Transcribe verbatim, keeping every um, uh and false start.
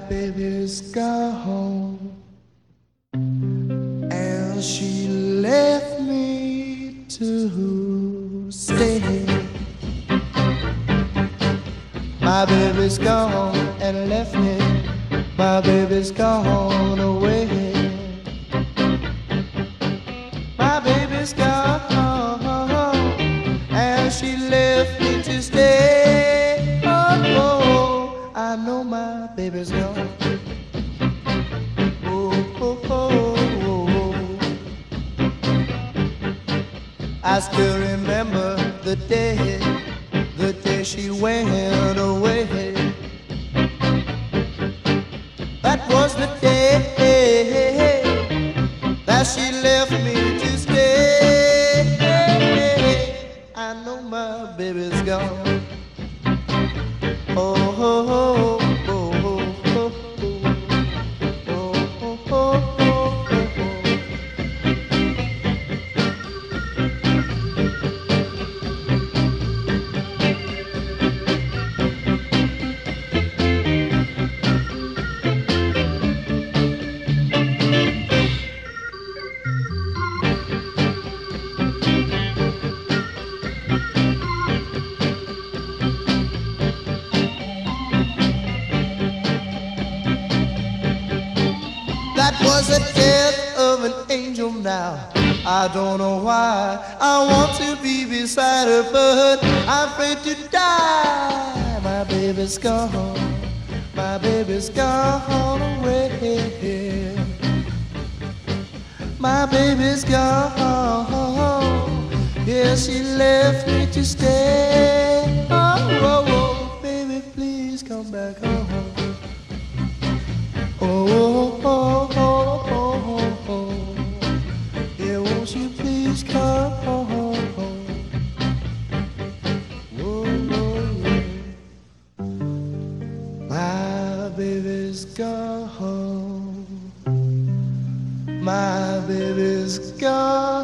baby's gone, and she left me to stay. My baby's gone and left me. My baby's gone away. My baby's gone, and she left me to stay. Oh, oh, I know my baby's gone. Oh, oh, oh, oh, oh. I still remember the day, the day she went away. That was the day that she left me to stay. I know my baby's gone. Oh, oh, oh, oh, oh, oh, oh, oh, oh, oh. That was the death of an angel now. I don't know why I want to be beside her, but I'm afraid to die. My baby's gone, my baby's gone away. My baby's gone, yeah, she left me to stay. Oh, oh, oh, baby, please come back home. Oh, oh, oh, oh, oh, oh. Yeah, won't you please come home? Oh, oh, yeah. My baby's gone. My baby's gone.